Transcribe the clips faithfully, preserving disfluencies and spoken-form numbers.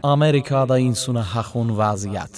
Amerika'da insuna haqqın vaziyat.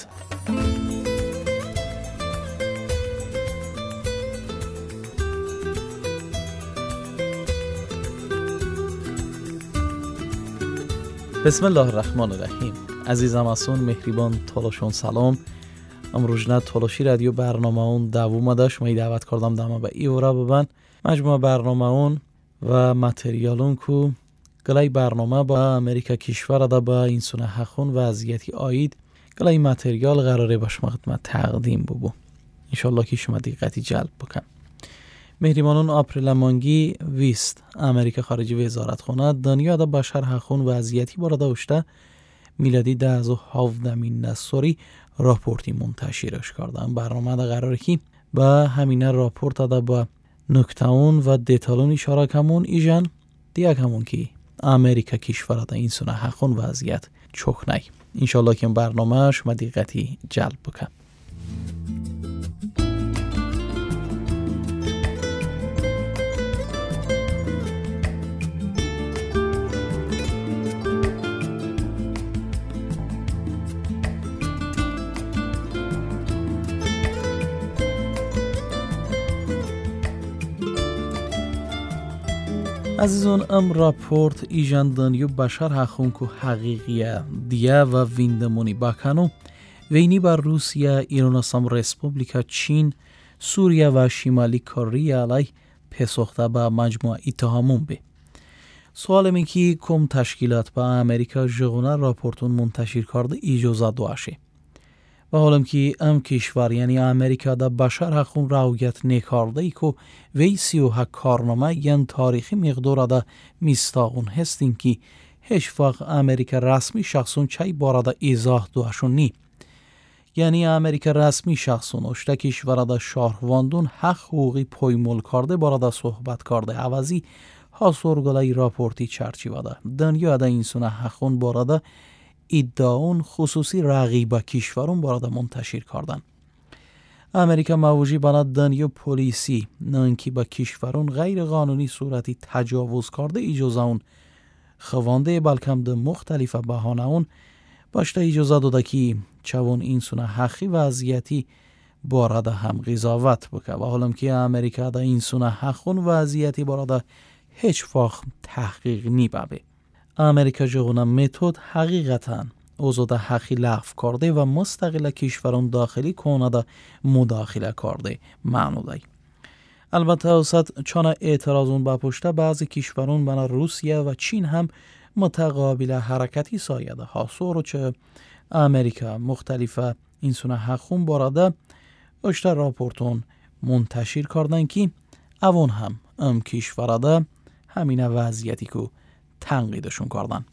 بسم الله الرحمن الرحیم. عزیزم اسون مهربان تلاشون سلام. امروزنا تلاشی رادیو برنامه اون دوم داشت. من دعوت کردم دما به ایورا ببن مجموعه برنامه اون و متریالون کو گلای برنامه با امریکا کشور دا با انسان حقوق وضعیتی آید گلای متریال قراره باش خدمت تقدیم ببو. انشالله که شما دقتی جلب بکن. مهریمانون آپریل مانگی ویست امریکا خارجی وزارت خونه دنیا دا بشر حقوق وضعیتی بارا داشته میلادی ده و هفدهمین نسوری راپورتی منتشرش کردن. برنامه دا قراره که با همین راپورت دا با نکتهون و دیتالون اشاره کمون ایجان دیگه همون که امریکا کشور دا انسان حقوق وضعیت چوک نای. انشالله که برنامه شما دقتی جلب بکن. عزیزان ام راپورت ایجان دنیو بشر حقوق کو حقیقیه دیه و ویندمونی باکنو وینی بر روسیه، ایران اسلام ریسپوبلیکا، چین، سوریه و شمالی کره علی پسخته به مجموعه اتهامون به. سوال می کی کم تشکیلات با امریکا جغونه راپورتون منتشر کرده اجازه دواشه. و حالم که ام کشور یعنی امریکا دا بشر حقوق رعایت نکرده ای که وی سی و هک کارنامه یعنی تاریخی مقدار دا میستاقون هستین که هیچ وقت امریکا رسمی شخصون چای بارده ایزاه دوشون نی. یعنی امریکا رسمی شخصون اشتا کشور دا شهرواندون حق حقوقی پایمال کرده بارده صحبت کرده عوضی ها سرگلای راپورتی چرچی وده دنیا دا انسان حقوق بارده ادعاون خصوصی رقیب کشورون بارد منتشر کردن. امریکا موجی بنا دنیا پلیسی نانکی با کشورون غیر قانونی صورتی تجاوز کرده اجازه اون خوانده بلکم ده مختلف بهانه اون باشته اجازه داده که چون انسان حقی وضعیتی بارد هم قضاوت بکه و حالم که امریکا ده انسان حقون وضعیتی بارد هیچ وقت تحقیق نی بابه. امریکا جغونه متد حقیقتا اوزاد حقی لغو کرده و مستقل کشوران داخلی کنده مداخله کرده معنی دای. البته اوسط چون اعتراضون با پشته بعضی کشوران بنا روسیه و چین هم متقابل حرکتی سایده حاصور چه امریکا مختلف انسان حقون بارده اشتر راپورتون منتشر کردن که اون هم ام کشورده همین وضعیتی که تنقیدشون کردن.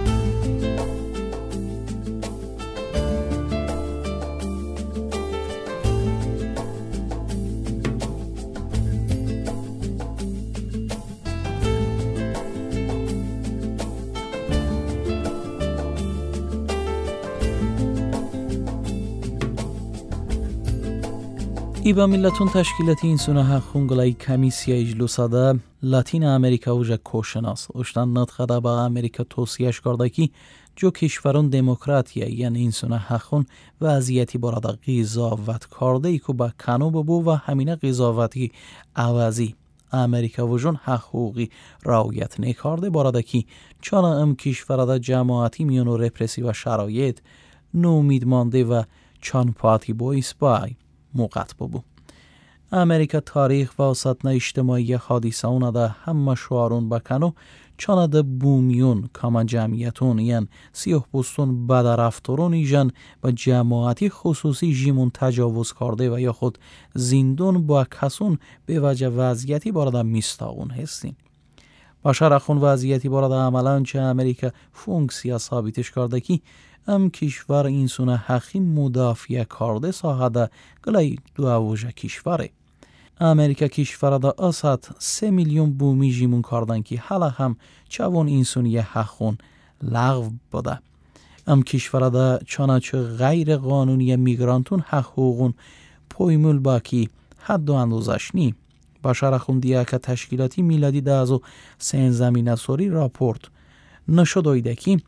ایبا ملتون تشکیلاتی انسان حقوق گلای کمیسیا اجلوسه ده لاتین امریکا اوجه کوشناس اشتن نطخه با امریکا توصیهش کرده که جو کشورون دموکراتیه یعنی انسان حقوق وضعیتی برادا قضاوت کرده ای که با کنو ببو و همینه قضاوتی عوضی امریکا وجون حقوقی رعایت نکرده برادا که چون ام کشورادا جماعتی میونو رپرسی و شرایط نومید مانده و چان پاتی بویس بای موقت ببو. امریکا تاریخ و سطح اجتماعی حادثه اون ده همه شعارون بکنو چانه ده بومیون کاما جمعیتون یعن سیاه بستون بدرفتارون ایجن و جماعتی خصوصی جیمون تجاوز کرده و یا خود زندون با کسون به وجه وضعیتی بارده میستاقون هستین. بشر اخون وضعیتی بارده عملان چه امریکا فونکسیا ثابتش کرده که ام کشور انسان حقی مدافع کرده ساحده گلای دو اوجه کشوره. امریکا کشور دا اسد سه میلیون بومی جیمون کردن که حالا هم چون انسانی حقون لغو بوده. ام کشور دا چنانچه غیر قانونی میگرانتون حقوقون پایمول باکی حد و اندازش نی. بشر خوندیه که تشکیلاتی میلادی ده از سین زمینه سوری راپورت نشد اویده که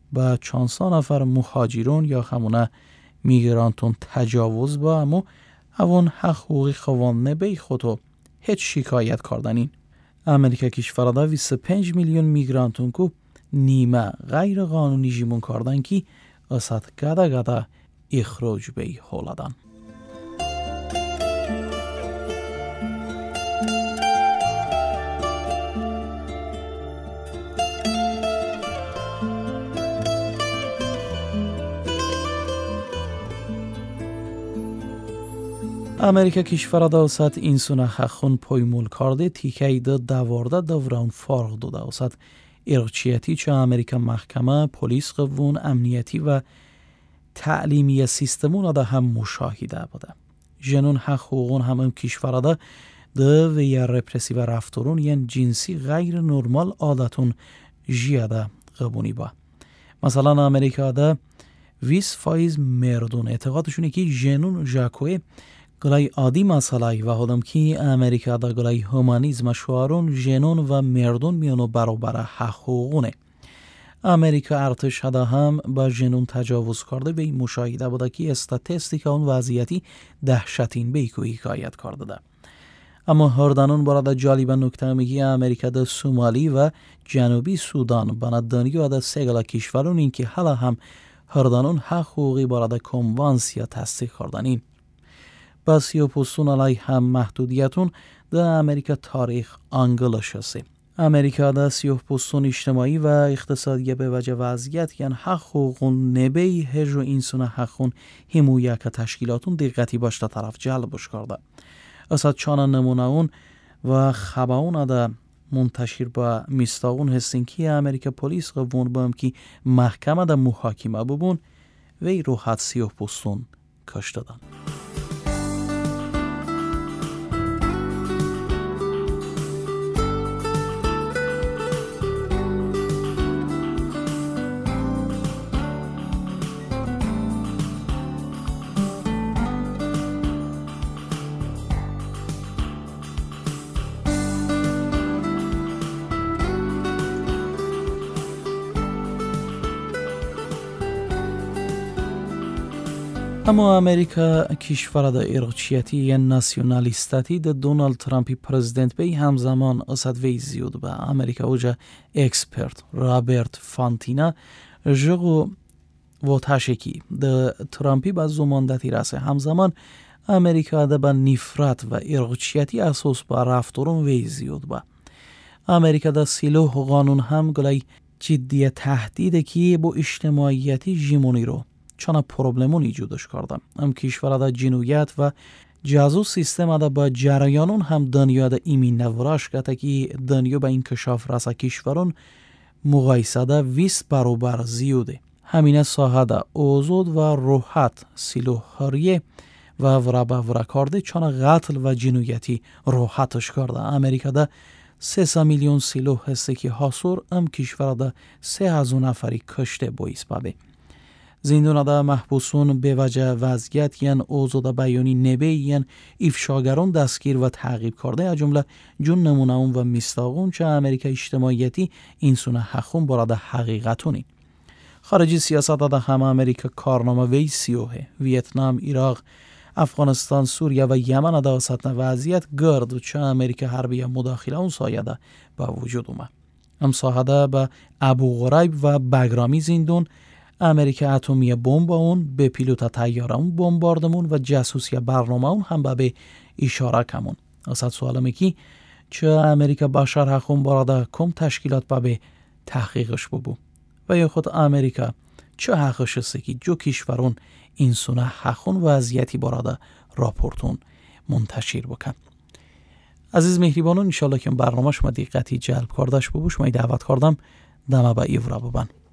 با چانسا نفر مهاجرون یا همونه میگرانتون تجاوز با امو اوان حقوقی خوان نبی خودو هیچ شکایت کردنین. امریکا کشوردا بیست و پنج میلیون میگرانتون کو نیمه غیر قانونی جیمون کردن کی اسات گدا گدا اخراج بی هولدان. امریکا کشوردا اسات اینسونا حقون پایمول کرده تیکای دا دوارده دوران فرق داده اسات ارچیتی چه امریکا محکمه پلیس قوون امنیتی و تعلیمی سیستمون دا هم مشاهده بوده. جنون حقوقون هم کشوردا ده و یا رپرسی و رفتارون یعنی جنسی غیر نرمال عادتون جیاده قبونی با. مثلا امریکا دا ویس فایز مردون اعتقادشونه که جنون جاکوی گلای عادی مسئله و هدم که امریکا دا گلای هومانیزم شوارون جنون و مردون میانو برابر حقوقونه. امریکا ارتش هدا هم با جنون تجاوز کرده به این مشاهده بوده که استاتستیک اون وضعیتی دهشتین به ایکو حکایت کرده ده. اما هردانون برای جالب نکته میگی امریکا دا سومالی و جنوبی سودان بندانی و دا سگلا کشورون این که حالا هم هردانون حقوقی برای کنوانسیا تصدیق کردنین. بس یا پستون علی هم محدودیتون در امریکا تاریخ انگلش هستی. امریکا در سیاه پستون اجتماعی و اقتصادی به وجه وضعیت یعنی حقوقون نبی هجر و اینسون حقون همویه که تشکیلاتون دقیقی باشته طرف جلبش کرده. اصاد چانه نمونه اون و خباون ده منتشر با میستاون هستین که امریکا پلیس قوون بام که محکمه ده محاکمه ببون وی روحت سیاه پستون کش دادن. اما امریکا کشور دا ارقچیتی یا ناسیونالیستاتی دا دونالد ترامپی پرزیدنت بی همزمان اصد وی زیود با امریکا اوجا اکسپرت رابرت فانتینا جغو و تشکی دا ترامپی با زماندتی رسه همزمان امریکا دا با نفرت و ارقچیتی اساس با رفتارون وی زیود با امریکا دا سیلوح و قانون هم گلای جدی تهدیده که با اجتماعیتی جیمونی رو چون پروبلمون ایجادش کردم. ام کشور دا جنویت و جاسوس سیستم دا با جریانون هم دنیا دا ایمی نوراش کتا که دنیا با این کشاف رسا کشورون مقایسه دا ویس برابر زیوده. همینه ساحه دا اوزود و روحت سیلوحاریه و ورابا ورا کرده چون قتل و جنویتی روحتش کرده. امریکا دا سه میلیون سیلوح هسته که حاصور ام کشور دا سه هزار نفری کشته بایست بده. زندان دا محبوسون به وجه وضعیت یعن اوضاع بیانی نبی یعن افشاگران دستگیر و تعقیب کرده از جمله جون نمونهون و مستاقون چه امریکا اجتماعیتی اینسونه حقون براد حقیقتونی. خارجی سیاست دا هم امریکا کارنامه وی سیوه ویتنام، عراق، افغانستان، سوریه و یمن دا وسط وضعیت گرد چه امریکا حربی مداخله اون سایه دا با وجود اومد. ام ساحده با ابو غریب و بگرامی زندون امریکا اتمی بمب اون به پیلوت طیاره اون بمباردمون و جاسوسی برنامه اون هم به اشاره کمون. اصلا سوالمه کی چه امریکا بشر حقون براده کم تشکیلات به تحقیقش ببو و یا خود امریکا چه حقش است که جو کشورون اینسونه حقون وضعیتی براده راپورتون منتشر بکن. عزیز مهربانون انشالله که برنامه شما دقتی جلب کردش ببوش ما دعوت کردم دمه با ایورا ببن.